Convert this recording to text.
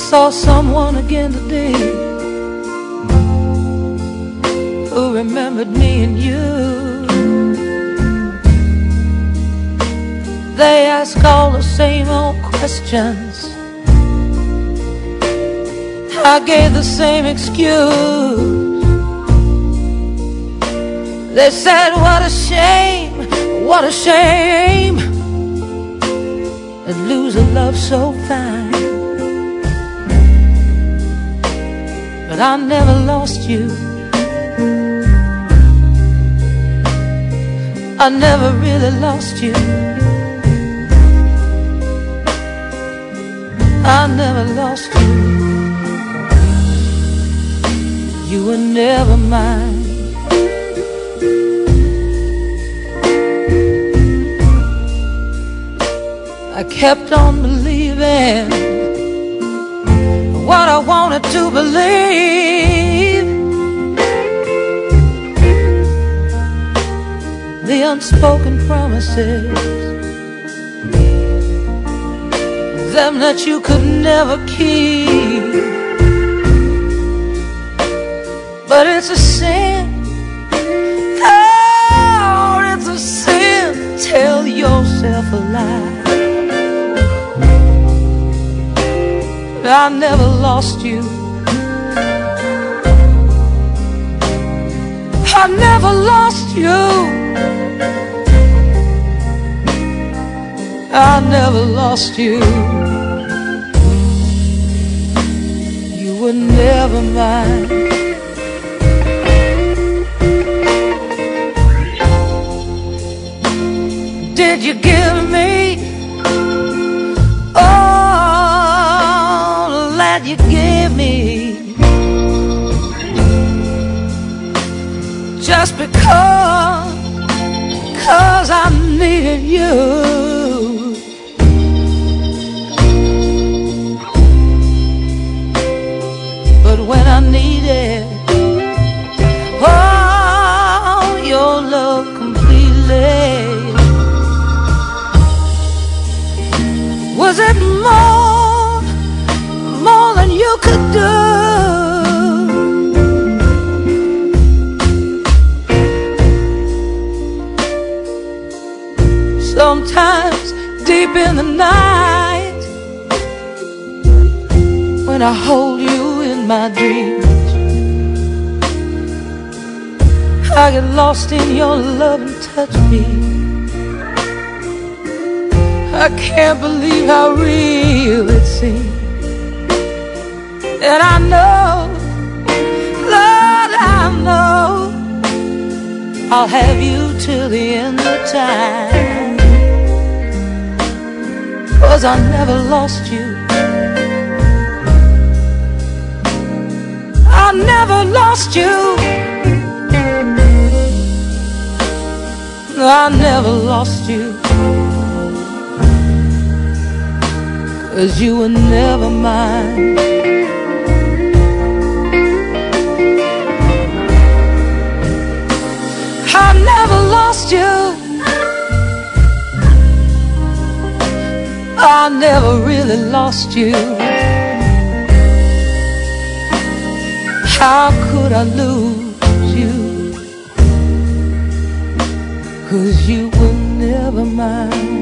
saw someone again today who remembered me and you. They ask all the same old questions. I gave the same excuse. They said, what a shame, what a shame to lose a love so fine. But I never lost you. I never really lost you. I never lost you. You were never mine. I kept on believing what I wanted to believe. The unspoken promises, them that you could never keep. But it's a sin, oh, it's a sin. Tell yourself a lie. I never lost you. I never lost you. I never lost you. You were never mine. Did you give me all that you gave me just because I needed you? But when I needed all your love completely, was it more than you could do? Sometimes deep in the night, when I hold you in my dreams, I get lost in your love and touch me. I can't believe how real it seems. And I know, Lord, I know I'll have you till the end of time, 'cause I never lost you. I never lost you. I never lost you. 'Cause you were never mine. I never lost you. I never really lost you. How could I lose you? 'Cause you were never mine.